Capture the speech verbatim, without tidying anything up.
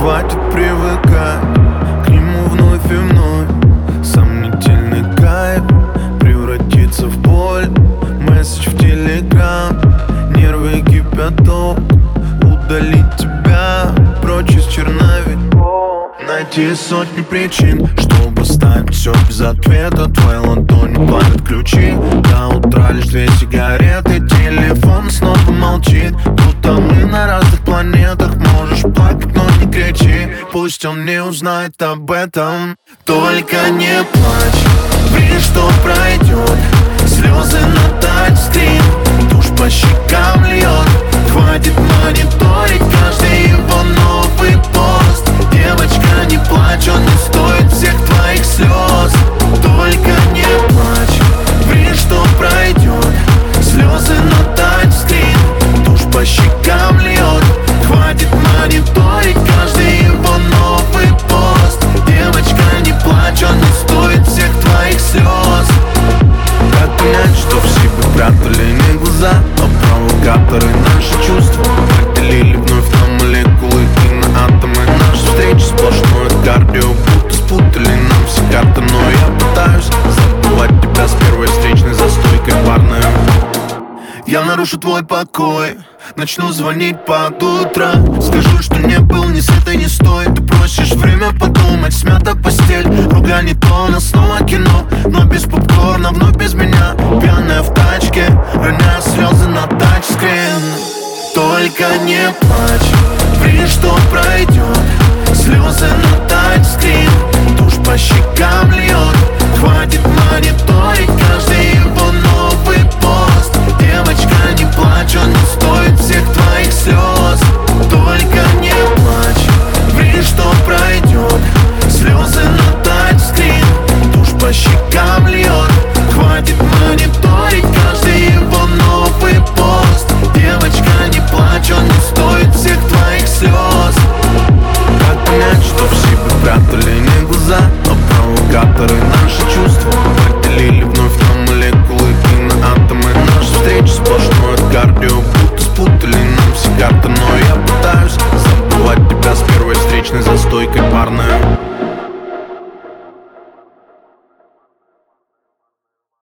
хватит привыкать к нему вновь и вновь. Сомнительный кайф превратится в боль. Месседж в телеграм, нервы кипяток. Удалить тебя прочь из черновиков. Найти сотни причин, чтобы ставить все без ответа. Твои ладони палят ключи. До утра лишь две сигареты. Телефон снова молчит, будто мы на разных планетах. Можешь плакать, но не кричи, пусть он не узнает об этом. Только не плачь, верь, что пройдет. Слезы на тачскрин, тушь по щекам льет. Хватит мониторить каждый его новый пост. Девочка, не плачь, он не стоит всех твоих слез. Только не плачь, верь, что пройдет. Слезы на тачскрин, тушь по щекам льет. Хватит мониторить каждый его новый пост. Девочка, не плачь, он не стоит всех твоих слез. Как понять, что все бы прятали не глаза, а провокаторы наши чувства разделили вновь на молекулы и на атомы. Наши встречи сплошное кардио, будто спутали нам все карты. Но я пытаюсь забывать тебя с первой встречной за стойкой барной. Я нарушу твой покой, начну звонить под утро. Скажу, что не был